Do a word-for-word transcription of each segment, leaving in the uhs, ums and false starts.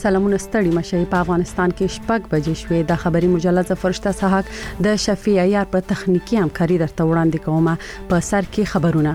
سلامونه ستړي مشه په افغانستان کې شپږ بجې شوې د خبري مجله فرشته صحاک د شفیع عیار په تخنیکی همکاري درته وړاندې کومه په سر کې خبرونه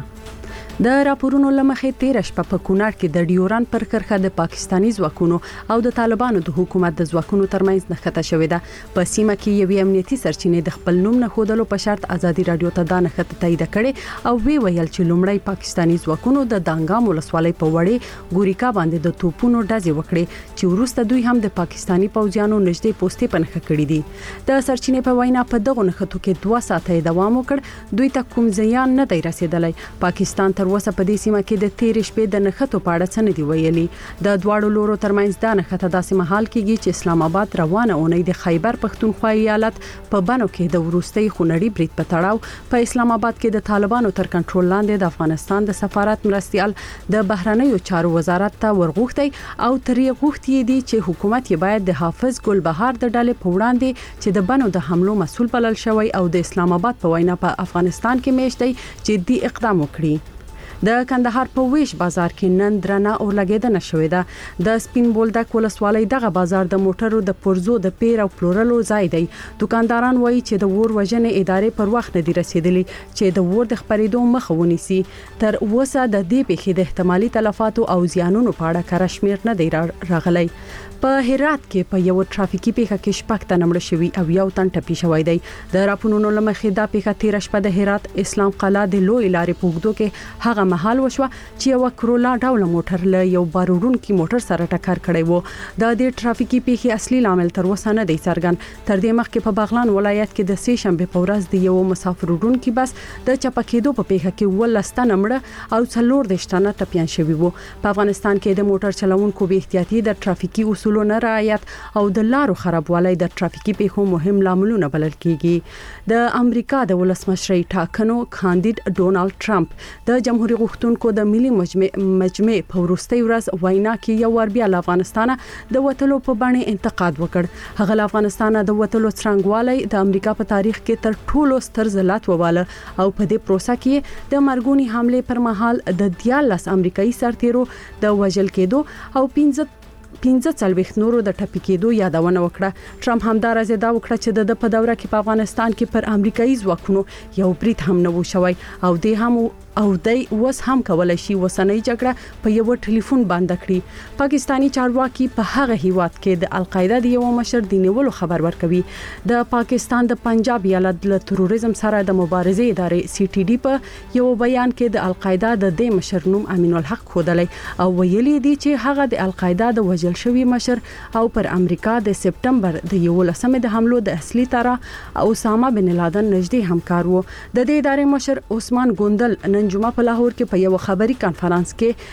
د راپورونو لمخې تیر شپه په کونړ کې د ډیوران پر کرخه د پاکستانی ځواکونو او د طالبانو د حکومت د ځواکونو ترمنځ نښته شوې ده په سیمه کې یو امنیتي سرچینې د خپل نوم نه خودلو په شرط ازادي رادیو ته دا نښته تایید کړي او وی ویل چې لومړی پاکستانی ځواکونو د دانګام ولسوالۍ په وړې ګوریکا باندې د توپونو ډزې وکړي چې وروسته دوی هم د پاکستانی پوځیانو نږدې پوسټې پنځه کړې دي د سرچینې په وینا په دغه نښتو کې دوه ساعته دوام وکړ دوی ته کوم زیان نه دی رسیدلی پاکستان تر اوسه په دې سیمه کې د تیر شپې د نښتو په اړه څه نه دی ویلي د دواړو لورو ترمنځ د نښته داسې مهال کېږي چې اسلام آباد روانه اونۍ د خیبر پښتونخوا ایالت په بنو کې د وروستي خونړي برید په تړاو په اسلام آباد کې د طالبانو تر کنټرول لاندې د افغانستان د سفارت مرستيال د بهرنیو چارو وزارت ته ورغوښتي او ترې غوښتي دي چې حکومت یې باید د حافظ ګل بهار د ډلې په وړاندې چې د بنو د حملو مسول بلل شوی او د اسلام آباد په وینا په افغانستان کې میشتي جدي اقدام وکړي د کندهار په ویش بازار کې نن درنه او لګیدنه شوې ده د سپین بولدک ولسوالۍ دغه بازار د موټرو د پرزو د پیر او پلورلو ځای دی دکانداران وایي چې د ور وژنې ادارې پر وخت نه دي رسیدلي چې د ور د خپرېدو مخه ونیسي تر اوسه د دې پیښې د احتمالي تلفاتو او زیانونو په اړه کره شمېر نه دی راغلی په هرات کې په یو ټرافیکي پیښه کې شپږ تنه مړه شوي او یو تن ټپي شوی دی د راپورونو لمخې دا پیښه تیر شپه د هرات اسلام قلعه د لوی لارې په اوږدو کې هغه مهال وشوه چې یو کرولا ډول موټر له یو بارورونکي موټر سره ټکر کړی و د دې ټرافیکي پیښې اصلي عامل تر اوسه نه دی څرګند تر دې مخکې په بغلان ولایت کې د سې شنبه په ورځ د یو مسافر وړونکي بس د چپکېدو په پیښه کې ولستانه مړه او څلور دشتانه ټپيان شوي وو په افغانستان کې د موټر چلوونکو به احتیاطي د ټرافیکي اصول نه رعایت او د لارو خرابوالی د ټرافیکي پیښو مهم لاملونه بلل کیږي د امریکا د ولسمشر ټاکنو کاندید ډونالد ټرمپ د جمهوریت غوښتونکو د ملي مجمع مجمع په ورستۍ ورځ وینا کې یو ور بیا له افغانستانه د وټلو په باندې انتقاد وکړ هغه له افغانستانه د وټلو څرنګوالی د امریکا په تاریخ کې تر ټولو ستر ذلت وواله او په دې پروسه کې د مرګونی حمله پر مهال د دیالس امریکایي سرتیرو د وژل کېدو او پنځه پنځه څلويخت نورو د ټپي کېدو یادونه وکړه ټرمپ همدارز دا وکړه چې د په دوره کې په افغانستان کې پر امریکایي ځواکونو یو برید هم نه و شوی او د هم او دای وس هم کولای شي وسنۍ جګړه په یو ټلیفون باندې کړی پاکستانی چارواکي په هغه هیواد کې د القاعده د یو مشر د نیولو خبر ورکوي د پاکستان د پنجاب ایالت له تروریزم سره د مبارزې ادارې سی ټي ډي په یو بیان کې د القاعده د دې مشر نوم امین الحق خودلی او ویلي دي چې هغه د القاعده د وژل شوی مشر او پر امریکا د سپټمبر د یو لسمه د حملو د اصلي طرح اسامه بن لادن نږدې همکار وو د دې ادارې مشر عثمان ګوندل نن جمعه په لاهور کې په یو خبري کانفرنس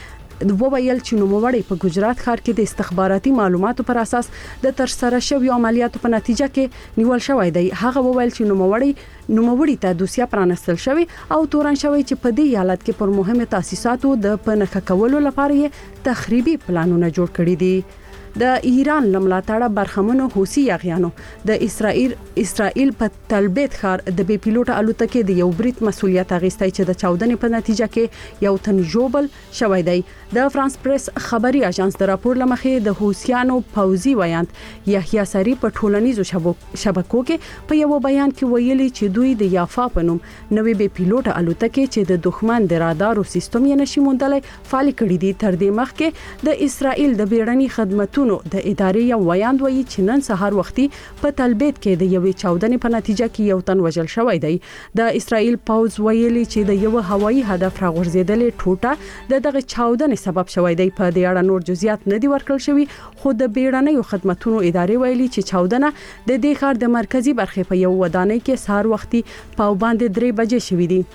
کې و ویل چې نوموړی په ګجرات ښار کې د استخباراتي معلوماتو پر اساس د تر سره شوی عملیاتو په نتیجه کې نیول شوی دی هغه وویل چې نوموړی نوموړی ته دوسیه پرانستل شوی او تورن شوی چې په دې حالت کې پر مهمه تاسیساتو د پنځه کولو لپاره تخریبي پلانونه جوړ کړي دي د ایران لملاتړه برخمنو حوثي یاغیانو د اسرائیل اسرائیل په تلبیت ښار د بي پيلوټ الوتکې د یو بریټ مسولیت اغیستی چې د چاودنې په نتیجه کې یو تن جوبل شوی دی د فرانس پریس خبري اژانس د راپور لمخې د حوثیانو پوځي ویاند یحیی سری په ټولنیزو شبکو کې په یو بیان کې ویلي چې دوی د یافا په نوم نوې بي پيلوټ الوتکې چې د دښمن د رادارو سیستم یې نشي موندلای فعال کړي دي تر دې مخکې د اسرائیل د بیړني خدماتو د ادارې یو ویاند وایي چې نن سهار وختي په تلبیت کې د یوې چاودنې په نتیجه کې یو تن وژل شوی دی د اسرائیل پوځ ویلي چې د یو هوایي هدف راغورځېدلې ټوټه د دغه چاودنې سبب شوی دی په دې اړه نور جزئیات نه دي ورکړل شوی خو د بیړنیو خدماتو ادارې ویلي چې چاودنه د دې ښار د مرکزی برخه په یو ودانۍ کې سهار وختي په باندې درې بجې شوې دي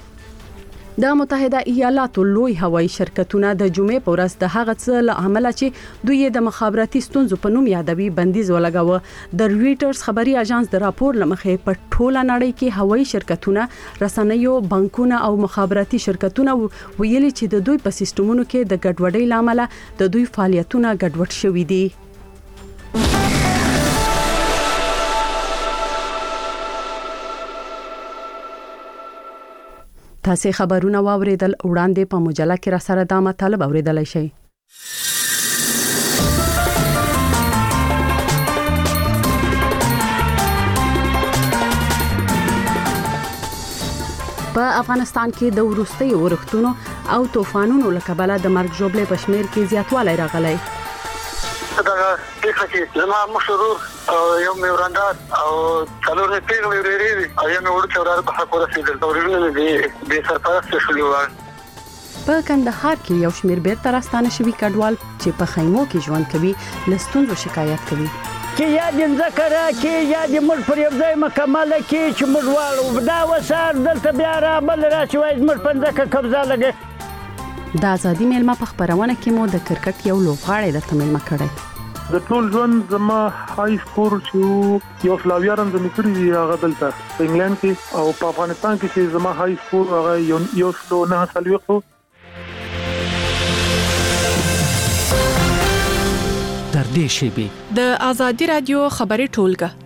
د متحده ایالاتو لوی هوایي شرکتونه د جمعې په ورځ د هغه څه له عمله چې دوی د مخابراتي ستونزو په نوم یادوي بندیز ولګاوه د رويټرز خبري اژانس د راپور لمخې په ټوله نړۍ کې هوایي شرکتونه رسنیو بانکونه او مخابراتي شرکتونه ویلي چې د دوی په سیستمونو کې د ګډوډۍ لامل د دوی فعالیتونه ګډوډ شوي دي تاسو خبرونه واوریدل وړاندې په مجله کې را سره دا مطلب اوریدلای شئ په افغانستان کې د وروستي ورښتونو او طوفانونو له کبله د مرګ ژوبلې په شمېر کې زیاتوالی راغلی. دا پیښه چې زما مشرور او یو میوراندار او څلور نه پیغلې ورېری او یو نور څورار په حق ورسېدل تورونه دي به سرپرست شولې و. په کندهار کې یو شمېر بیرته راستانه شوي کډوال چې په خیمو کې ژوند کوي له ستونزو شکایت کوي. کې یا د ځمکه راکې یا د موږ پر یو ځای مکمله کې چې موږ واړو دا وسار دلته بیا رابل راشي وایي زموږ په ځمکه قبضه لګي. د ازادي میلمه په خپرونه کې مو د کرکټ یو لوبغاړی درته میلمه کړی. د ټول ژوند زما های سکور چې یو فلاویارم زمي کړی دی هغه دلته په انګلند کې او په افغانستان کې چې زما های سکور هغه یو یو سلو نه سلويخو. در دې شیبې د ازادي رادیو خبري ټولګه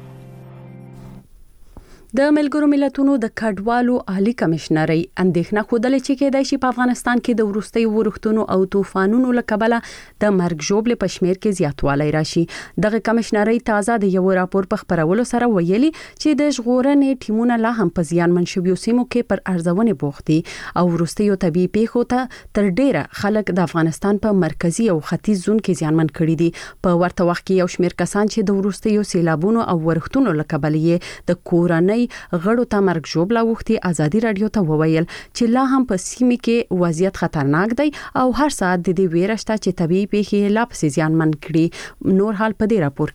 د ملګرو ملتونو د کډوالو عالی کمشنري اندېښنه خوده چې کېدای شي په افغانستان کې د وروستي ورښتونو او طوفانونو له کبله د مرګ ژوبلې په شمېر کې زیاتوالی راشي. دغه کمشنري تازه د یو راپور په خبرولو سره ویلي چې د ژغورنې ټیمونه لا هم په زیانمن شویو سیمو کې پر ارزونې بوخت دي او وروستي طبي پیښو ته تر ډیره خلک د افغانستان په مرکزی او ختیځ زون کې زیانمن کړي دي. په ورته وخت کې یو شمېر کسان چې د وروستي سیلابونو او ورښتونو له کبله د کورنۍ غړو ته مرګ ژوبله وختي ازادي رادیو ته وویل چې لا هم په سیمه کې وضعیت خطرناک دی او هر ساعت د دې ویره شته چې طبي پیښې لا پسې زیانمن کړي. نور حال په دې راپور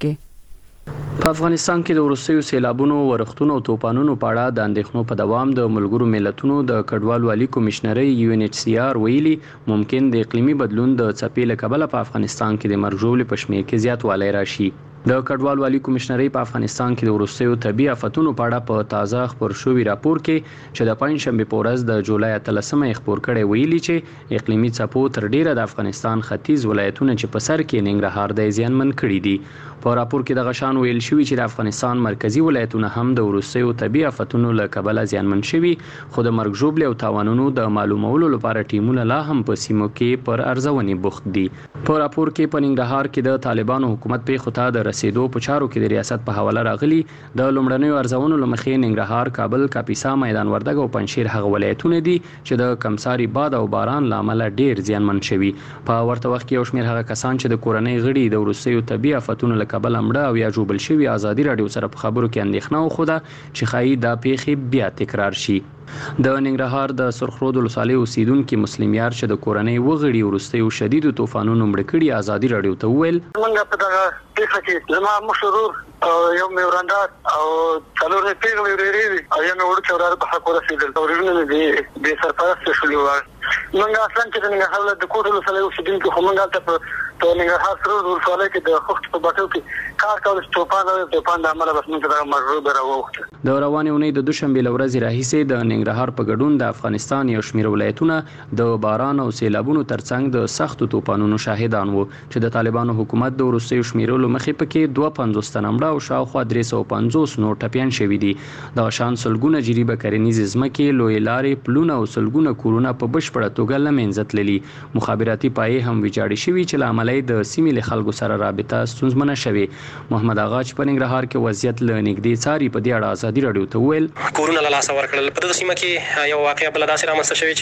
کې په افغانستان کې د وروستي سیلابونو ورښتونو او طوفانونو په اړه د اندېښنو په دوام د ملګرو ملتونو د کډوالو عالی کمشنري یو ان ایچ سی آر ویلي ممکن د اقلیمي بدلون د څپې له کبله په افغانستان کې د مرګ ژوبلې په شمېر کې زیاتوالی راشي. د کډوالو عالی کمشنري په افغانستان کې د وروستیو طبي آفتونو په اړه په تازه خبر شوی راپور کې چې د پنځشنبه په ورځ د جولای اتلسمه خبر کړي ویلي چې اقلیمي څپو تر ډیره د افغانستان ختیځ ولایتونه چې په سر کې ننګرهار د زیانمن کړي دي. په راپور کې د غشان ویل شوی چې د افغانستان مرکزی ولایتونه هم د وروستیو طبي آفتونو له کبله زیانمن شوي خو د مرګ ژوبلې او تاوانونو د معلومولو لپاره ټیمونه لا هم په سیمو کې پر ارزونې بوخت دي. په راپور کې په ننګرهار کې د طالبانو حکومت په خطا د رسیدو په چارو کې د ریاست په حواله راغلي د لومړنیو ارزونو لمخې ننګرهار، کابل، کاپیسا، میدان وردګ او پنجشیر هغه ولایتونه دي چې د کمساري باد او باران لامل ډیر زیانمن شوي. په ورته وخت کې یو شمېر هغه کسان چې د کورنۍ غړي د وروستیو طبي آفتونو له کبله مړه او یا ژوبل شوي ازادي رادیو سره په خبرو کې اندېښنه وښوده چې ښایي دا پیښې بیا تکرار شي. د ننګرهار د سرخرود ولسوالۍ اوسیدونکو مسلم یار چې د کورنۍ وغړي وروستیو شدیدو طوفانونو مړ کړي ازادي رادیو ته وویل موږ په دغه پیښه کې زما مشرور او یو میوراندار او څلور نه پیغلې ورېری او یو نور څورار په حق ورسېدل تورونه دي به سرپرست شولې و. موږ اصلا چې د ننګرهار د کوټ ولسوالۍ اوسیدونکو خو موږ ته په ننګرهار سرخرود ولسوالۍ کې د خښت په باټو کې کار کول طوفان او طوفان د عمله بس موږ دغه مجربه راوخته. د روانې اونۍ د دوشنبه لورځ راهیسې د ننګرهار په ګډون د افغانستان یو شمېر ولایتونه د باران او سیلابونو ترڅنګ د سختو طوفانونو شاهدان وو چې د طالبانو حکومت د وروستیو شمیرولو مخې پکې دوه پنځوس تنه مړه او شاوخوا درې سوه پنځوس نور ټپیان شوي دي. د شان سلګونه جریبه کرنیزې ځمکې، لوی لارې، پلونه او سلګونه کورونه په بشپړه توګه له منځه تللي. مخابراتي پایې هم ویجاړې شوي چې له امله د سیمې له خلکو سره رابطه ستونزمنه شوې. محمد اغا چې په ننګرهار کې وضعیت له نږدې څاري په دې اړه ازادي رادیو ته وویل کورونه له لاسه ورکړل. په دغه سیمه کې یو واقعه بله داسې رامنځته شوې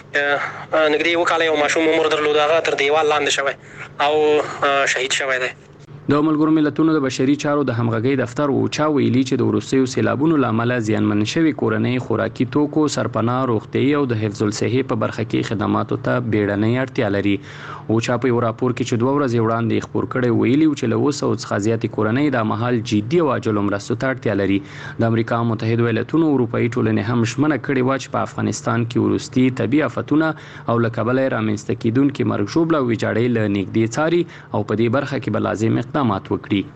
چې نږدې اووه کاله یو ماشوم عمر درلود، هغه تر دیوال لاندې شوی او شهید شوی دی. د ملګرو ملتونو د بشري چارو د همغږۍ دفتر اوچا ویلي چې د وروستیو سیلابونو له امله زیانمن شوي کورنۍ خوراکي توکو، سرپناه، روغتیايي او د حفظ الصحې په برخه کې خدماتو ته بیړنۍ اړتیا لري. اوچا په یو راپور کې چې دوه ورځې وړاندې خپور کړی ویلي چې له اوس څخه زیاتې کورنۍ د مهال جدي او عاجلو مرستو ته اړتیا لري. د امریکا متحده ایالاتونو اروپאי ټولنې هم ژمنه کړې وه چې په افغانستان کې وروستي طبي آفتونه او له کبله رامنځته کیدونکي مرګ ژوبله او ویجاړۍ له نږدې څاري او په دې برخه کې به لازم اقدامات وکړي.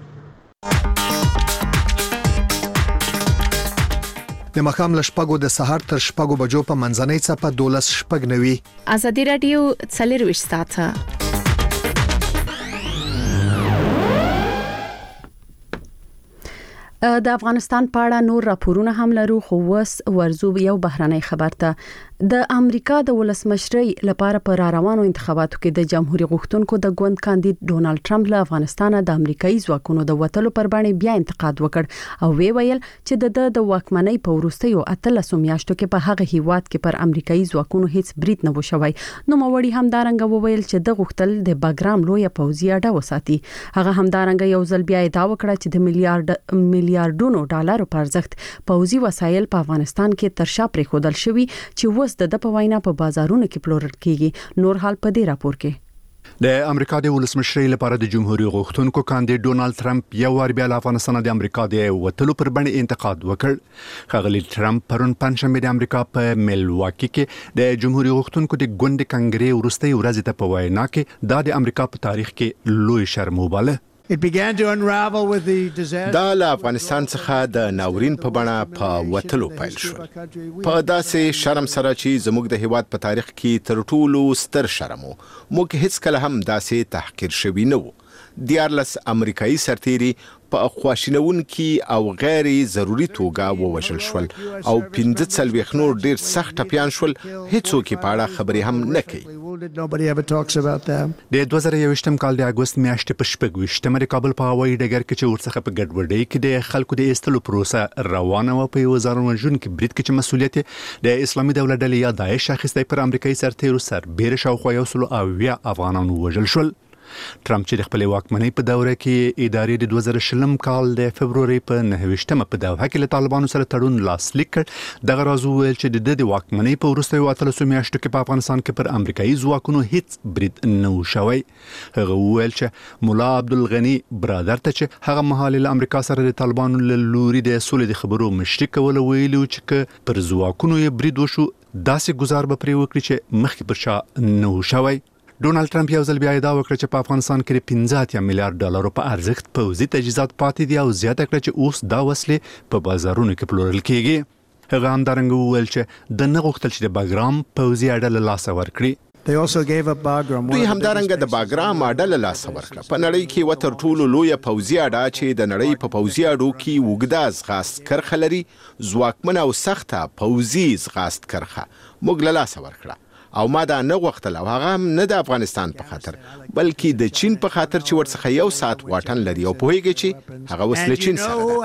د مخام له شپږو د سهار تر شپږو بجو په منځنۍ څپه دولس شپږ نوي. ازادي رادیو څلرویشت ساعته. د افغانستان په اړه نور راپورونه هم لرو خو وس ورزو یو بهرنۍ خبر ته د امریکا د ولسمشرۍ لپاره پر روانو انتخاباتو کې د جمهوریت غوښتونکو د ګوند کاندید ډونالد ټرمپ له افغانستان د امریکایي ځواکونو د وټلو پر باندې بیا انتقاد وکړ او وی ویل چې د د واکمنۍ په وروستیو اتلسو میاشتو کې په هغه هیواد کې پر امریکایي ځواکونو هیڅ برید نه وشوي نو موري همدارنګ وویل چې د غوښتل د باګرام لوی پوځي اډه وساتي هغه همدارنګ یو ځل بیا دا وکړه چې د میلیارډ میلیارډونو ډالرو په ارزښت پوځي وسایل په افغانستان کې تر شا پرې خودل شوی چې وس د په وینا په بازارونو کې پلورل کیږي نور حال په دې راپور کې د امریکا د ولسمشرۍ لپاره د جمهوریت غوښتونکو کاندید ډونالد ټرمپ یو ور بیا له افغانستان د امریکا د وټلو پر باندې انتقاد وکړ خغلی ټرمپ پرون پنځمه د امریکا په ملواکی کې د جمهوریت غوښتونکو د ګوند کنګرې ورستۍ ورځ ته په وینا کې د امریکا په تاریخ کې لوی شرم وباله دا له افغانستان څخه د ناورین په بڼه په وټلو پیل شو په داسې شرم سره چې زموږ د هیواد په تاریخ کې تر ټولو ستر شرم وو موږ هیڅ کله هم داسې تحقیر شوی نه وو دیارلس امریکایي سرتیري په خواشینونکي او غیر ضروري توګه ووژل شول او پنځه څلوېښت نور ډیر سخت ټپیان شول هیڅوک په اړه خبرې هم نه کوي د دوه زره یوویشتم کال د اګوست میاشتې په شپږ ویشتمه د کابل په هوایي ډګر کې چې ورڅخه په ګډوډۍ کې د خلکو د ایستلو پروسه روانه و په وزارت وژونکو برید کې چې مسولیت د اسلامي دولت ډلې یا داعش اخیستی پر امریکایي سرتیرو سر بیر شاوخوا یو سل او اویا افغانانو وژل شول ټرمپ چې د خپل واکمنۍ په دوره کې ادارې د دوه زره شلم کال د فبرवरी په نهه ویشتمه په دوحه کې له طالبانو سره تړون لاسلیک کړ دغه راز ویل چې د واکمنۍ په وروستیو اتلسو میاشتو کې په افغانستان کې پر امریکایي ځواکونو هیڅ برید نه وشوي هغه ویل چې مولا عبدالغنی برادر ته چې هغه مهال له امریکا سره د طالبانو له لوري د سولې د خبرو مشري کول ویلو چې پر ځواکونو یې برید وشو داسې گزار به پرې وکړي چې مخکې پر شا نه وشوي ډونالد ټرمپ یو ځل بیا دا وکړ چې په افغانستان کې پنځه میلیارډ ډالر په ارزښت پوځي تجهیزات پاتې دي او زیاته کړ چې اوس دا وسلې په بازارونو کې پلورل کیږي هغه همدارنګه وویل چې د نه غوښتل چې د باګرام پوځي اډه له لاسه ورکړي دوی همدارنګه د باګرام اډه له لاسه ورکړه په نړۍ کې وتر ټولو لوی پوځي اډه چې د نړۍ په پوځي اډو کې وګدا ځغاست کرخه لري ځواکمن او سخته پوځي ځغاست کرخه موږ له لاسه ورکړه او ما دا نه غوښتل او هغه هم نه د افغانستان په خاطر بلکې د چین په خاطر چې ورڅخه یو ساعت واټن لري او پوهیږي چې هغه وسله چین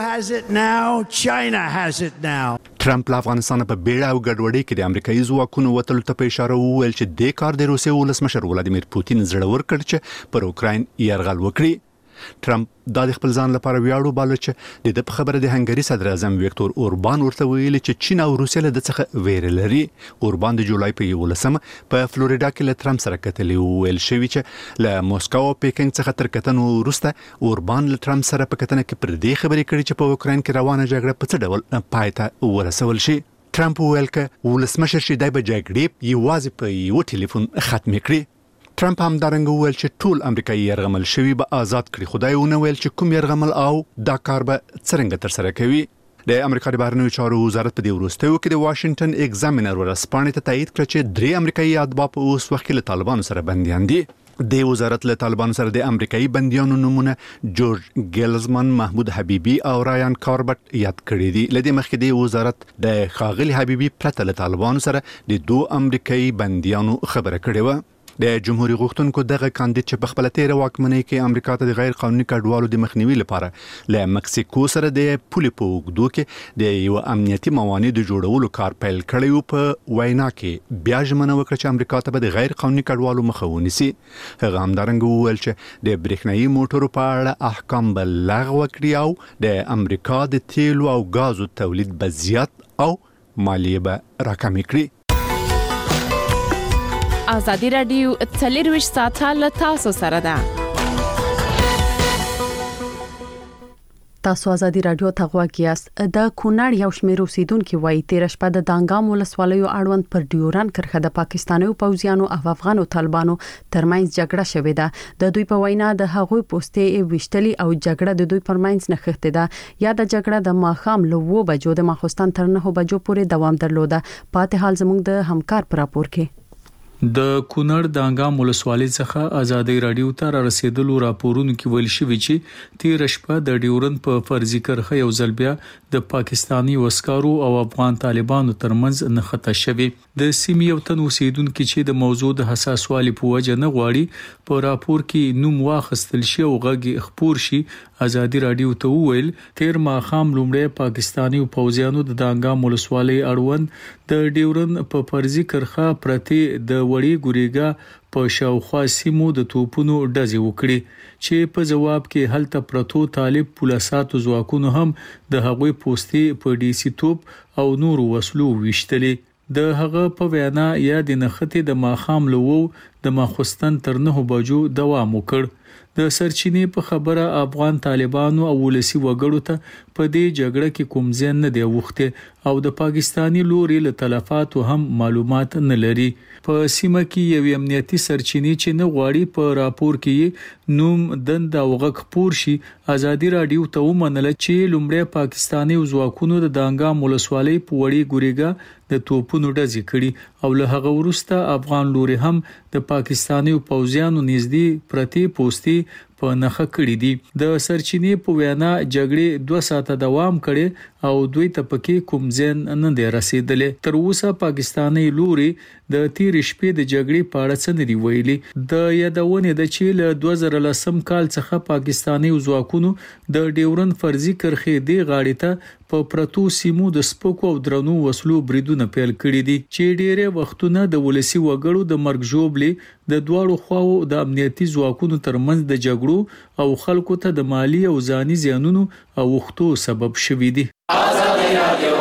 سره ده ټرمپ له افغانستان په بیړه او ګډوډۍ کې د امریکایي ځواکونو وټلو ته په اشاره وویل چې د کار د روسیې ولسمشر ولادیمیر پوتین زړه ور کړ چې پر اوکراین یرغل وکړي ټرمپ د خپل ځان لپاره ویاړو باله چې د خبره د هنګري صدر اعظم ویکتور اوربان ورته ویلي چې چین او روسیه له څخه ویره لري اوربان د جولای په یولسمه په فلوریدا کې له ټرمپ سره کتلې ویل شوی چې له موسکو او پیکینګ څخه تر کتنو وروسته اوربان له ټرمپ سره په کتنه کې پر دې خبرې کړې چې په اوکراین کې روانه جګړه په څه ډول پای ته ورسول شي ټرمپ ویل چې ولسمشر شي د جګړې یوازې په یو ټلیفون ختم کړي ټرمپ هم دارنګ ویل چې ټول امریکایي يرغمل شوی به آزاد کړي خدای ونه ویل چې کوم يرغمل او دا کار به څنګه تر سره کوي د امریکا د بهرنیو چارو وزارت په دې وروستیو کې د واشنگټن ایگزامینر ورسپانې ته تایید کړ چې درې امریکایي اتباع په اوس وخت کې له طالبانو سره بنديان دي د وزارت له طالبانو سره د امریکایي بنديانو نمونه جورج ګیلزمن محمود حبیبي او رایان کاربټ یاد کړی دي لدې مخکې د وزارت د خاغلی حبیبي پرته له طالبانو سره د دوه امریکایي بنديانو خبره کړې و د جمهوریت غوښتونکو دغه کاندید چې په خپل تیر واکمنۍ کې امریکا ته د غیر قانوني کډوالو د مخنیوي لپاره له مکسیکو سره د پولې په وګړو کې د یو امنیتي موانع د جوړولو کار پیل کړی و په وینا کې بیا ژمنه وکړه چې امریکا ته به د غیر قانوني کډوالو مخه ونیسي هغه همدارنګه وویل چې د برېښنايي موټرو په اړه احکام به لغوه کړي او د امریکا د تیلو او غازو تولید به زیات او مالیه به راکمې کړي ازادي رادیو څلرویشت ساعته له تاسو سره ده تاسو ازادي رادیو ته غواګیاست د کونړ یو شمېر اوسیدونکو وایي تیر شپه د دانګام ولسوالیو اړوند پر ډیوران کرخه د پاکستانیو پوځیانو او افغانو طالبانو ترمنځ جګړه شوې ده د دوی په وینا د هغوی پوسټې وشتلي او جګړه د دوی پرمنځ نه خښته ده یا د جګړه د ماخام له و بجو د ماخستان تر نه بجو پورې دوام درلوده پاتې حال زموږ د همکار پر راپور کې د کونړ د انګام ولسوالۍ څخه ازادي رادیو ته را رسیدلو راپورونو کې ویل شوی چې تیر شپه د ډیورن په فرضي کرخه یو ځل بیا د پاکستانی وسکارو او افغان طالبانو ترمنځ نښته شوی. د سیمې یو تن اوسیدونکو چې د موضوع د حساسوالي په وجه نه غواړي په راپور کې نوم واخیستل شي او غږی خبر شي، ازادي رادیو ته وویل تیر ماخام لومړی پاکستانی پوځیانو د انګام ولسوالۍ اړوند د ډیورن په فرضي کرخه پرتی د وړي ګوریګا په شاوخوا سیمو د توپونو ډزې وکړي چې په جواب کې هلته پرتو طالب پولیساتو ځواکونو هم د هغوی پوستې په ډي سي توپ او نور وسلو وشتلې. د هغه په وینا یا د نخته د ماخام لوو د ماخستن تر نه بجو دوام وکړ. د سرچینې په خبره افغان طالبانو او ولسی وګړو ته په دې جګړه کې کوم ځای نه دی وخته او د پاکستانی لوري له تلفاتو هم معلومات نه لري. په سیمه کې یو امنیتي سرچینې چې نه غواړي په راپور کې نوم دند او غږ پور شي، ازادي رادیو ته ومنل چې لومړی پاکستانی ځواکونو د دانګام ولسوالۍ په وړي ګوریګا د توپونو ډزې کړي او له هغه وروسته افغان لوري هم د پاکستانی پوځیانو نږدې پرتی پوستي په نخښه کړی دي. د سرچینې په وینا جګړې دوه ساعته دوام کړي او دوی ته پکې کوم ځین نه دی رسیدلې. تر اوسه پاکستانی لوري د تیر شپې د جګړې په اړه څه نه دی ویلي. د یادونه د چې له دوه زره لسم کال څخه پاکستانی ځواکونو د ډیورن فرضي کرخې دی غاړې ته په پرتو سیمو د سپکو او درنو وسلو بریدونه پیل کړي دي چې ډېره وختونه د ولسی وګړو د مرګ جوړلې د دواړو خواو د امنیتي ځواکونو ترمنځ د جګړو او خلکو ته د مالی او ځاني زیانونو او وختو سبب شوي دي. آزادي رادیو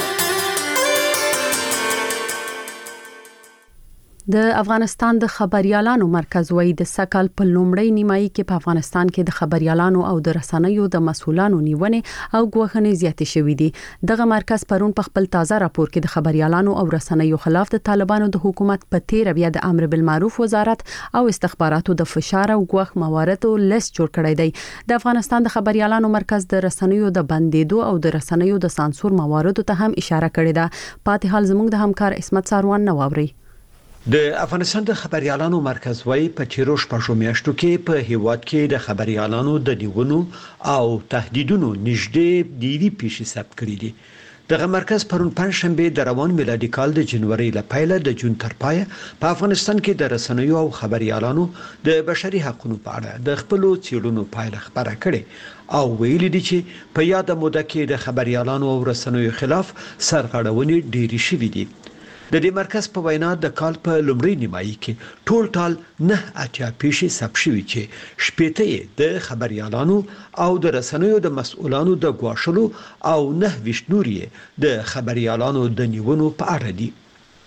د افغانستان د خبريالانو مرکز وایي د سکهال په لومړی نیمایي کې په افغانستان کې د خبريالانو او د رسنیو د مسولانو نیونې او غوښنې زیاتې شوې دي. دغه مرکز پرون په خپل تازه راپور کې د خبريالانو او رسنیو خلاف د طالبانو د حکومت په تیر بیا د امر بالمعروف وزارت او استخباراتو د فشار او غوښ مواردو لیست جوړ کړی دی. د افغانستان د خبريالانو مرکز د رسنیو د بندیدو او د رسنیو د سانسور مواردو ته هم اشاره کړې ده. پاتې حال زموږ د همکار اسمت ساروان نواوري. د افغانستان د خبريالانو مرکز وايي په تیرو شپږو میاشتو کې په هیواد کې د خبريالانو د نیونو او تهدیدونو نږدې ډیری پیښې ثبت کړې دي. دغه مرکز پرون پنځشنبه د روان میلادي کال د جنوري ل پیله د جون تر پایه په افغانستان کې د رسنیو او خبريالانو د بشري حقوقو په اړه د خپل چیرونو پایله خبره کړې او ویلي دي چې په یاد موده کې د خبريالانو او رسنیو خلاف سرغړونې ډېری شوې دي. د دې مرکز په وینا د کال په لومړۍ نیمایي کې ټول ټال نه اتیا پیښې ثبت شوې چې شپېته د خبريالانو او د رسنیو د مسؤلانو د غواښلو او نه وشنوري د خبريالانو د نیونو په اړه دي.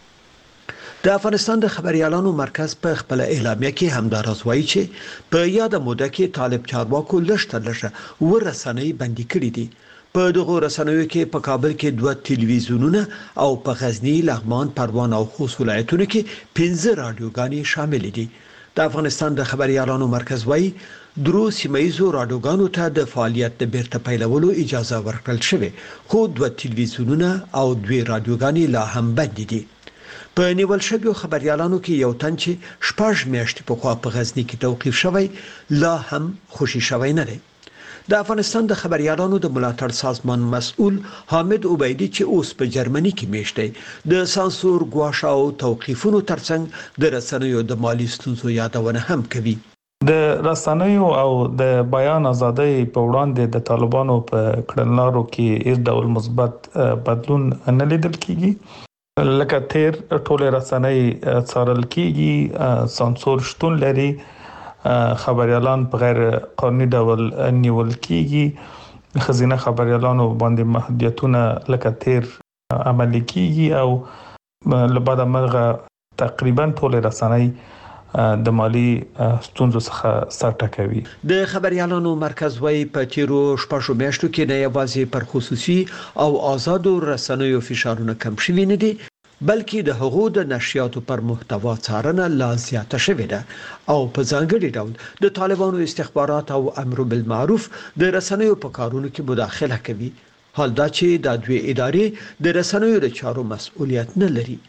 د افغانستان د خبريالانو مرکز په خپل اعلامیه کې همدارس وایي چې په یاد موده کې طالب چارواکو لږ تر لږه ورسنۍ بندي کړې دي. په دغه رسنیو کې په کابل کې دوه ټلویزیونونه او په غزنی، لغمان، پروان او خوست ولایتونو کې پنځه رادیوګانې شامل دي. د افغانستان د خبريالانو مرکز وايي درو سیمایزو رادیوګانو ته د فعالیت د بیرته پیلولو اجازه ورکړل شوې، خو دوه ټلویزیونونه او دوه رادیوګانې لا هم بند دي. په نیول شویو خبريالانو کې یو تن چې شپږ میاشتې په خوا په غزنی کې توقیف شوی لا هم خوشي شوی نه دی. د افغانستان د خبريالانو د ملاتړ سازمان مسؤل حامد عبیدی چې اوس په جرمني کې میشته د سانسور غواړه او توقیفونو ترڅنګ د رسنیو د مالی ستونزو یادونه هم کوي. د رسنیو او د بیان ازادۍ په وړاندې د طالبانو په کړنلارو کې هیڅ ډول مثبت بدلون نه لیدل کیږي. لکه تیر ټول رسنۍ څارل کیږي، سانسور شتون لري، خبريالان په غیر قانوني ډول نیول کیږي، خزینه خبريالانو باندې محدودیتونه لکه تیر عملي کیږي او لبعد مرغه تقریبا ټول رسنۍ د مالی ستونزو څخه سر ټکوي. د خبريالانو مرکز وايي په تیرو شپږو میاشتو کې نه یوازې پر خصوصي او آزادو رسنیو فشارونه کم شوي نه دي، بلکې د هغو د نشریاتو پر محتوا څارنه لا زیاته شوې ده او په ځانګړي ډول د طالبانو استخبارات او امر بالمعروف د رسنیو په کارونو کې مداخله کوي. حال دا چې د دوی ادارې د رسنیو د چارو مسؤلیت نه لري.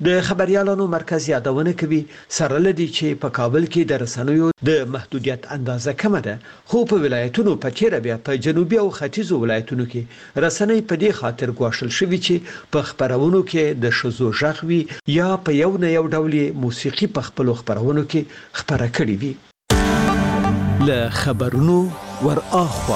د خبريالانو مرکز یادونه کوي سره لدی چې په کابل کې د رسنیو د محدودیت اندازه کمه ده، خو په ولایتونو په تیر بیا په جنوبي او ختیځو ولایتونو کې رسنۍ په دې خاطر ګواښل شوي چې په خبرونو کې د شذو ژغ وي یا په یو نه یو ډول موسیقي په خپل خبرونو کې خبره کړي وي. له خبرونو ور اخوا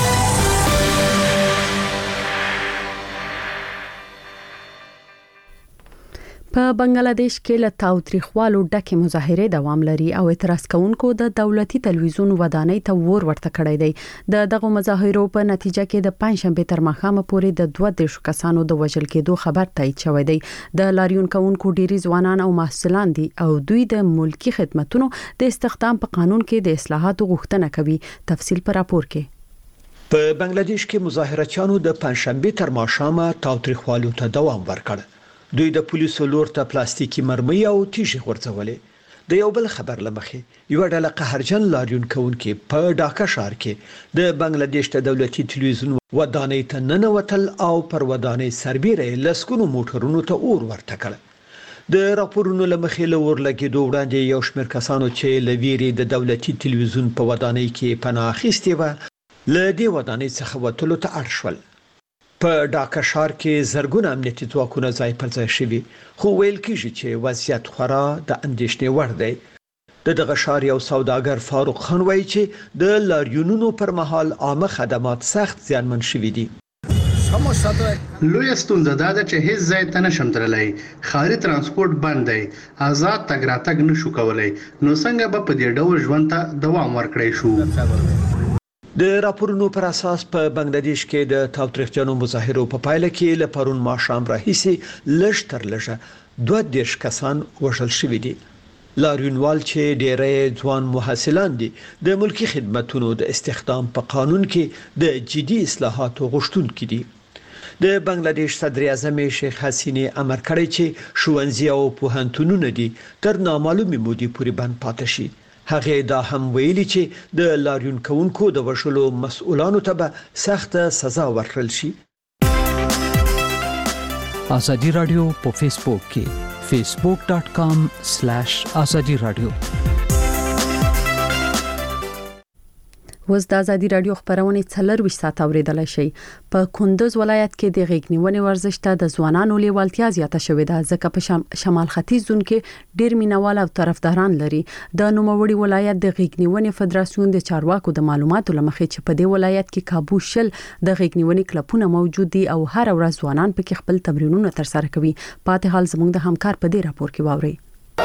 په بنگلاديش کې له تاوتریخوالو ډکه مظاهره دوام لري او اعتراض کوونکو د دولتي تلویزیون ودانۍ ته ور ورته کړی دی. د دغه مظاهرو په نتیجه کې د پنځشنبه تر ماښامه پورې د دوه دیش کسانو د وژل کېدو خبر تایید شوی دی. د لاریون کوونکو ډیری ځوانان او محصلان دي او دوی د ملکی خدماتو د استخدام په قانون کې د اصلاحاتو غوښتنه کوي. تفصیل پر راپور کې. په بنگلاديش کې مظاهرچیانو د پنځشنبه تر ماښامه تاوتریخوالو ته دوام ورکړ. دوی د پولیسو لور ته پلاستیکي مرمۍ او تیږې غورځولې. د یو بل خبر لمخې یو ډله قهرجن لاریون کوونکي په ډاکا ښار کې د بنگلاديش د دولتي تلویزیون ودانۍ ته ننوتل او پر ودانۍ سربیره لسکونو موټرونو ته اور ورته کړ. د راپورونو لمخې له اور لګېدو وړاندې یو شمېر کسانو چې لویری د دولتي تلویزیون په ودانۍ کې پناه اخیستې و له دې ودانۍ څخه وتلو ته اړ شول. په ډاکا ښار کې زرګونه امنیتي ځواکونه ځای پر ځای شوي، خو ویل کېږي چې وضعیت خورا د اندېښنې وړ دی. د دغه ښار یو سوداګر فاروق خان وایي چې د لاریونونو پر مهال عامه خدمات سخت زیانمن شوي دي. لوی ستونزه دا ده چې هیڅ ځای ته نشم تللی، ښاري ترانسپورت بند دی، آزاد تګ راتګ نشو کولی، نو څنګه به په دې ډول ژوند ته دوام ورکړی شو؟ د راپورونو پر اساس په بنگلاديش کې د تاوتریخجنو مظاهرو په پایله کې له پرون ماښام راهیسې لږ تر لږه دوه دیرش کسان وژل شوي دي. لاریونوال چې ډېری ځوان محصلان دي د ملکی خدماتو د استخدام په قانون کې د جدي اصلاحاتو غوښتونکي دي. د بنگلاديش صدر اعظم شیخ حسینه امر کړی چې ښوونځي او پوهنتونونه دي تر نامعلومې مودې پورې بند پاتې شي. هغه دا هم ویلي چې د لاریون کوونکو د وژلو مسؤلانو ته به سخت سزا ورکړل شي. ازادي رادیو په فیسبوک کې facebook dot com slash azadi radio. وز د ازادي رادیو خبرونه څلور ساعت اوریدلای شي. په کندوز ولایت کې د غېږنیونې ورزش ته د ځوانانو لیوالتیا زیاته شوې ده، ځکه په شمال ختیځ زون کې ډېر مینوال او طرفداران لري. د نوموړي ولایت د غېږنیونې فدراسیون د چارواکو د معلوماتو لمخې چې په دې ولایت کې کابو شل د غېږنیونې کلبونه موجود دي او هر ورځ ځوانان پکې خپل تمرینونه ترسره کوي. پاتې حال زموږ د همکار په دې راپور کې واوري.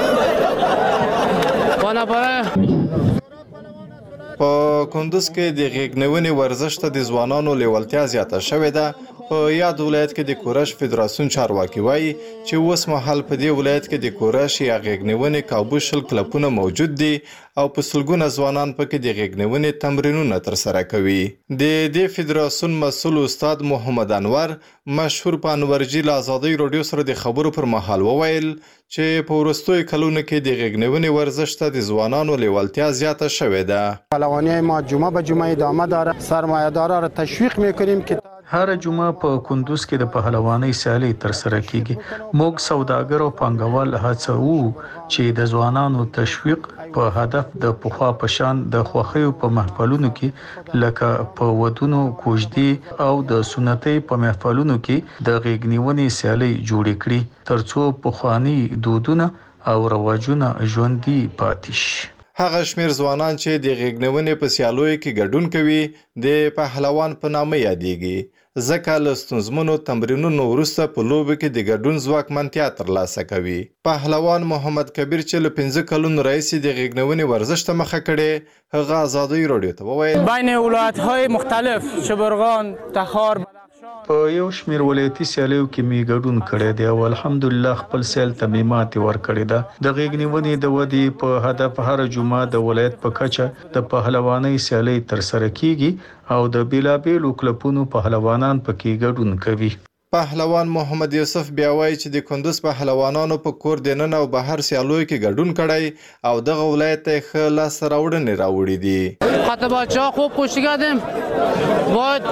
په کندوز کې د غېږنیونې ورزش ته د ځوانانو لیوالتیا زیاته شوې ده. په یاد ولایت کې د کورش فدراسیون چارواکي وایي چې اوس مهال په دې ولایت کې د کورش یا غېږنیونې کابو شل کلبونه موجود دي او په سلګونه ځوانان پکې د غېږنیونې تمرینونه ترسره کوي. د دې فدراسیون مسؤل استاد محمد انور مشهور په انورجی له ازادي رادیو سره د خبرو پر مهال وویل چې په وروستیو کلونو کې د غېږنیونې ورزش ته د ځوانانو لیوالتیا زیاته شوې ده. پهلوانی ما جمعه به جمعه ادامه داره. سرمایه‌دارا را تشویق می‌کنیم که هر جمعه په کندوز کې د پهلوانۍ سیالي ترسره کیږي. موږ سوداګر او پانګوال هڅوو چې د ځوانانو تشویق په هدف د پخوا پشان د خوخیو په محفلونو کې لکه په ودونو، کوژدي او د سنتي په محفلونو کې د غېږنیونې سیالي جوړې کړي ترڅو پخوانی دودونه او رواجونه ژوندۍ پاتې شي. هغه شمیر ځوانان چې د غېږنیونې په سیالیو کې ګډون کوي د پهلوان په نامه یادېږي، ځکه له ستونزمنو تمرینونو وروسته په لوبو کې د ګډون ځواکمنتیا ترلاسه کوي. پهلوان محمد کبیر چې له پنځه کلونو راهیسې د غېږنیونې ورزش ته مخه کړې، هغه ازادي رادیو ته وویل بین ولایت‌های مختلف شبرغان، تخار په یو شمیر ولایتي سیالیو کې می ګډون کړی دی او الحمدلله خپل سیل ته می ماتې ورکړې ده. د غېږنیونې د ودې په هدف هر جمعه د ولایت په کچه د پهلوانۍ سیالي ترسره کیږي او د بیلابیلو کلبونو پهلوانان پکې ګډون کوي. پهلوان محمد یوسف بیا وایي چې د کندوز پهلوانانو په کور دننه او بهر سیالیو کې ګډون کړی او دغه ولایت ته ښه لاسته راوړنې راوړي دي. خط بچه‌ها خوب کشتی کردیم. باید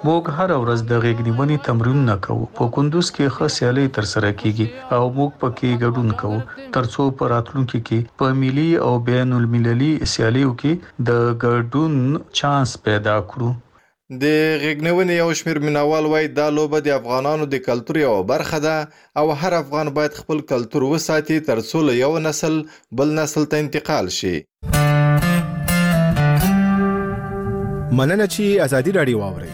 موږ هر ورځ د غېږنیونې تمرینونه کوو. په کندوز کې ښه سیالي ترسره کیږي او موږ پکې ګډون کوو ترڅو په راتلونکي کې په ملي او بین المللي سیالیو کې د ګډون چانس پیدا کړو. د غېږنیونې یو شمېر مینوال وایي دا لوبه د افغانانو د کلتور یوه برخه ده او هر افغان باید خپل کلتور وساتي ترڅو له یو نسل بل نسل ته انتقال شي. مننه چې ازادي راډیو واورئ.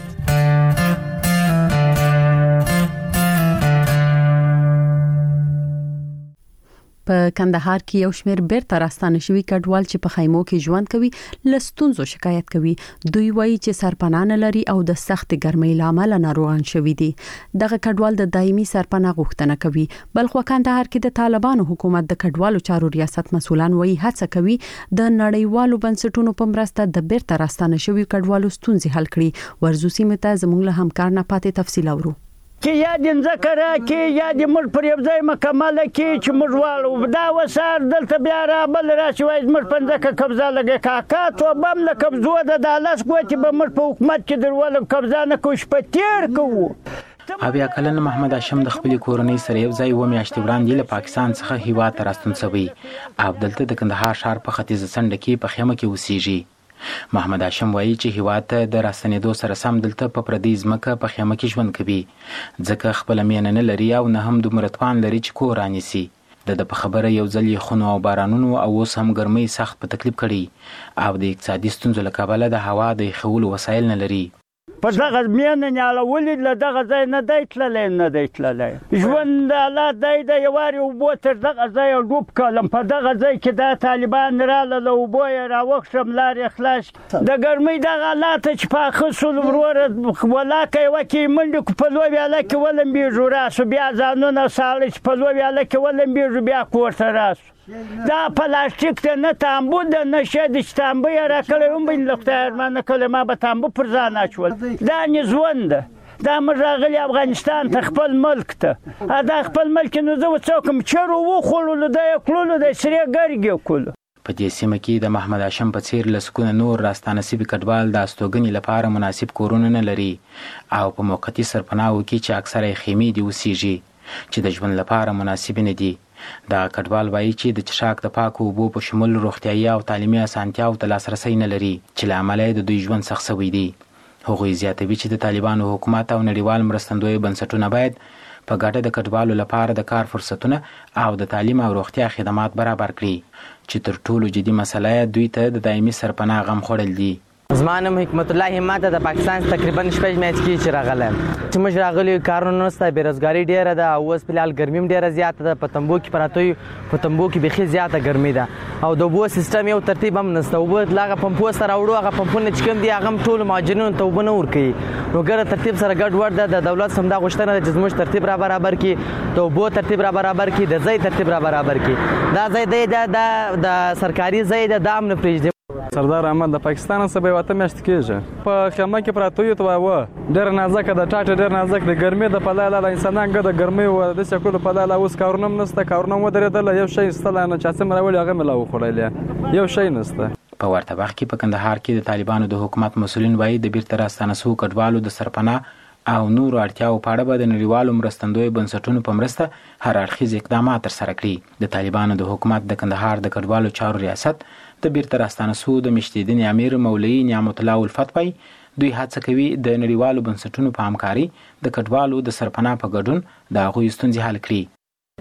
په کندهار کې یو شمېر بیرته راستانه شوي کډوال چې په خیمو کې ژوند کوي له ستونزو شکایت کوي. دوی وایي چې سرپناه نه لري او د سخت ګرمۍ له امله ناروغان شوي دي. دغه کډوال د دایمي سرپناه غوښتنه کوي. بلخو کندهار کې د طالبانو حکومت د کډوالو چارو ریاست مسؤلان وایي هڅه کوي د نړیوالو بنسټونو په مرسته د بیرته راستانه شوي کډوالو ستونزې حل کړي. ورزوسی مته زموږ له همکار نه پاتې تفصیل اورو. چې یا د ځکه راکې یا د موږ پر یو ځای مکمله کې چې موږ والو دا وسار دلته بیا را بل راشي وایي موږ په ځکه قبضه لګي کاکا تو بم له قبضو د دالاس کوټي به موږ په حکومت کې درول قبضه نه کوش په تیر کوو. اویا کلن محمد هاشم د خپل کورنۍ سره یو ځای و میاشتې وړاندې له پاکستان څخه هیواد ته راستون شوی. عبدالته د کندهار ښار په ختیځ څنډه کې په خیمه کې اوسېږي. محمد هاشم وایي چې هیواد ته د راستنېدو سره سم دلته په پردي ځمکه په خیمه کې ژوند کوي ځکه خپله مینه نه لري او نه هم دومره توان لري چې کور رانیسي. د ده په خبره یو ځل یې خونو او بارانونو او اوس هم ګرمۍ سخت په تکلیف کړي او د اقتصادي ستونزو له کبله د هوا د یخولو وسایل نه لري. په دغه مینه نیالولي له دغه ځای نه دی تللی نه دی تللی ژوند حالات دی د یوارې اوبو تر دغه ځای ډوب کړلم. په دغه ځای کې دا طالبان راله له اوبو یې راوښتم لارې خلاص د ګرمۍ دغه حالات چې پاخه سول وروره ولاکه یوه کې منډې کو په لوی ویاله کې ولمبېږو راسو بیا ځانونه ساړه چې په لوی ویاله کې ولمبېږو بیا کور ته راسو. دا پلاستیک ته نه تانبو ده نه شه د چې تانبو یې راکړی هم به له خدای ارمانه کړی ما به تانبو پر ځان اچول. دا نې ژوند ده. دا موږ راغلي افغانستان ته خپل ملک ته دا خپل ملک نو زه وڅوکم چرو وخوړلو دا یې کړلو د سرې ګرګې کړلو. په دې سیمه کې د محمد هاشم په څیر لسکونه نور راستانه سوي کډوال د استوګنې لپاره مناسب کورونه نه لري او په موقتي سرپناهو کې چې اکثره یې خیمې دي اوسېږي چې د ژوند لپاره مناسب نه دي. دا کډوال وایي چې د څښاک د پاکو اوبو په شمول روغتیایي او تعلیمي اسانتیاو ته لاسرسی نه لري چې له امله یې د دوی ژوند سخت شوی دی. هغوی زیاتوي چې د طالبانو حکومت او نړیوال مرستندوی بنسټونه باید په ګډه د کډوالو لپاره د کار فرصتونه او د تعلیم او روغتیا خدمات برابر کړي چې تر ټولو جدي مسله دوی ته د دایمي سرپناه غم خوړل دي. زما نوم حکمت الله همت د پاکستان تقریبا شپږ میاشتې کې چې راغلم چې موږ راغلي کارونه نشته بیروزګاري ډیره ده او اوس فلحال ګرمي هم ډیره زیاته ده. په تنبو کې پراته یو په تنبو کې بیخي زیاته ګرمي ده او د اوبو سیستم یو ترتیب هم نشته. اوبه دغه پمپو سره راوړو هغه پمپونه چې کوم دي هغه هم ټولو مهاجرینو ته اوبه نه ورکوي نو ګره ترتیب سره ګډوډ ده. د دولت همدا غوښتنه ده چې زموږ ترتیب را برابر کړي د اوبو ترتیب را برابر کړي د ځای ترتیب را برابر کړي. دا ځای دی د سرکاري ځای ده دا هم نه پرېږدي. سردار احمد د پاکستان څخه به وته میاشت کېږي په خیمه کې پراته یو ته و ډېر نازک د ټاټه ډېر نازک د ګرمۍ د پلاله د انسانان ګد ګرمۍ و د سکول پلاله اوس کارونه نشته کارونه و درېدل یو شی ستل نه چا سم راولي هغه ملاو خړلې یو شی نشته. په ورته وخت کې په کندهار کې د طالبانو د حکومت مسولین وایي د بیرته راستانه شوو کډوالو د سرپناه او نورو اړتیاو په اړه به د نړیوالو مرستندوی بنسټونو په مرسته هر اړخیز اقدامات ترسره کړي. د طالبانو د حکومت د کندهار د کډوالو چارو ریاست د بیرته راستانه شوو د مشتیدین امیر مولوي نعمت الله الفت وایي دوی هڅه کوي د نړیوالو بنسټونو په همکاري د کډوالو د سرپناه په ګډون د هغوی ستونزې حل کړي.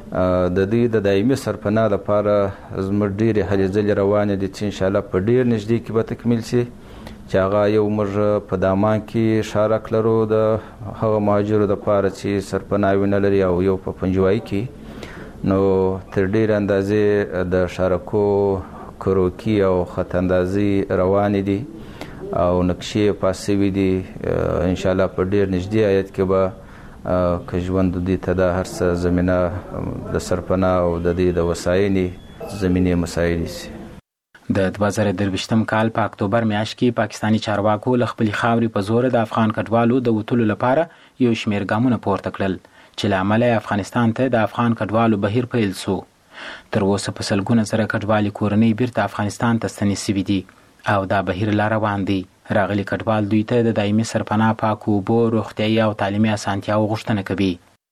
د دې د دایمي سرپناه لپاره زموږ ډېرې هلې ځلې روانې دي چې انشاءالله په ډېر نږدې کې به تکمیل شي چې هغه یو موږ په دامان کې شارک لرو د هغه مهاجرو دپاره چې سرپناهي نه لري او یو په پنجوایي کې نو تر ډېرې اندازې د شارکو کروکی او خط اندازي روانې دي او نقشې پاس شوي دي. انشاءالله په ډېر نږدې آیت کې به که ژوند دوی ته دا هر څه زمینه د سرپناه او د دې د وسایلې زمینې مسایلې شي. د دوه زره درویشتم کال په اکتوبر میاشت کې پاکستاني چارواکو له خپلې خاورې په زور د افغان کډوالو د وتلو لپاره یو شمېر ګامونه پورته کړل چې له امله افغانستان ته د افغان کډوالو بهیر پیل شو. تر اوسه په سلګونه زره کډوالې کورنۍ بیرته افغانستان ته ستنې شوي دي او دا بهیر لا روان دی. راغلي کډوال دوی ته د دایمي سرپناه پاکو اوبو، روغتیايي او تعلیمي اسانتیاو غوښتنه کوي.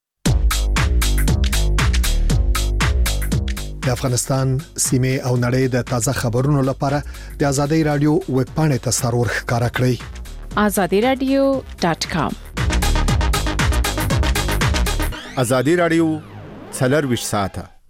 د افغانستان سیمه او نړۍ د تازه خبرونو لپاره د ازادي رادیو ویب پاڼې ته سرور ښکارا کړئ. azadi radio dot com. ازادي رادیو څلور ویشت ساعته